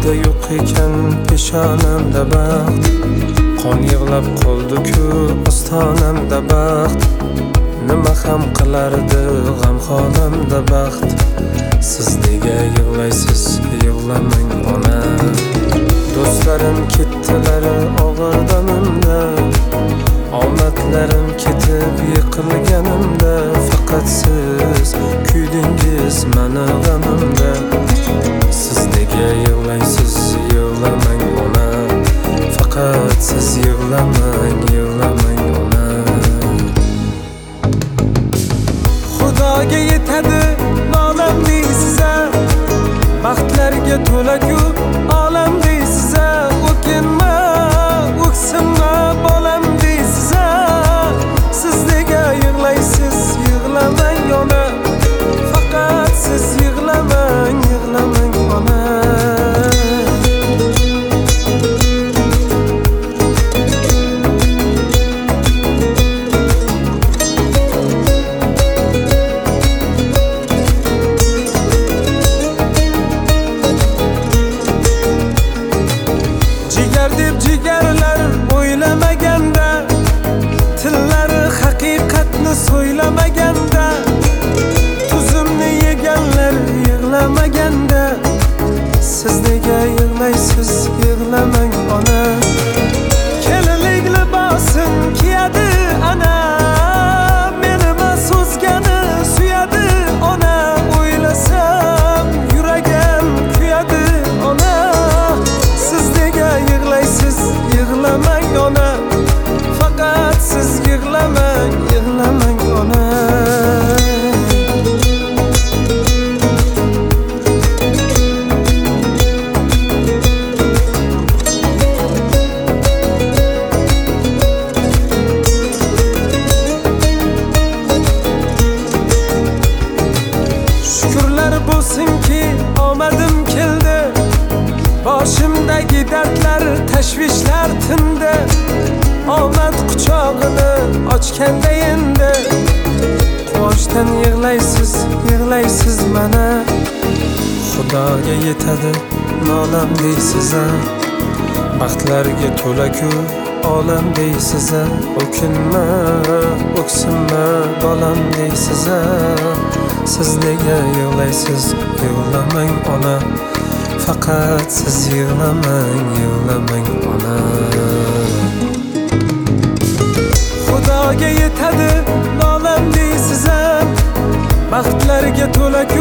Dunyoda yo'q ekan peshonamda baxt, qon yig'lab qoldi-ku ostonamda baxt. Nima ham qilardi g'amxonamda baxt. Siz nega yig'laysiz, yig'lamang ona. Do'stlarim ketdilar og'ir damimda, omadlarim ketib yiqilganimda. Faqat siz kuydingiz mani g'amimda. Siz nega yig'laysiz, yig'lamang ona. Faqat siz yig'lamang, yig'lamang ona. Xudoga yetadi nolam deysiz-a, baxtlarga to'la-ku olam deysiz-a. O'kinma, o'ksinma bolam deysiz-a. Siz nega yig'laysiz, yig'lamang ona. Faqat siz yig'lamang, yig'lamang ona. Deb jigarlar o'ylamaganda, tillari haqiqatni so'ylamaganda, tuzimni yeganlar yig'lamaganda. Siz nega yig'laysiz, yig'lamang ona. Kelinlik libosin kiyadi ana, meni so'zgani suyadi ona. O'ylasam yuragim kuyadi ona. Siz nega yig'laysiz, yig'lamang ona. Faqat siz yig'lamang, yig'lamang ona. Shukrlar bo'lsinki omadim keldi, boshimdagi dardlar, tashvishlar tindi. Omad quchog'ini ochganda endi, quvonchdan yig'laysiz, yig'laysiz mana. Xudoga yetadi nolam deysiz-a, baxtlarga to'la-ku olam deysiz-a. O'kinma, o'ksinma bolam deysiz-a. Siz nega yig'laysiz, yig'lamang ona. Faqat siz yig'lamang, yig'lamang ona. Xudoga yetadi nolam deysiz-a, baxtlarga to'la-ku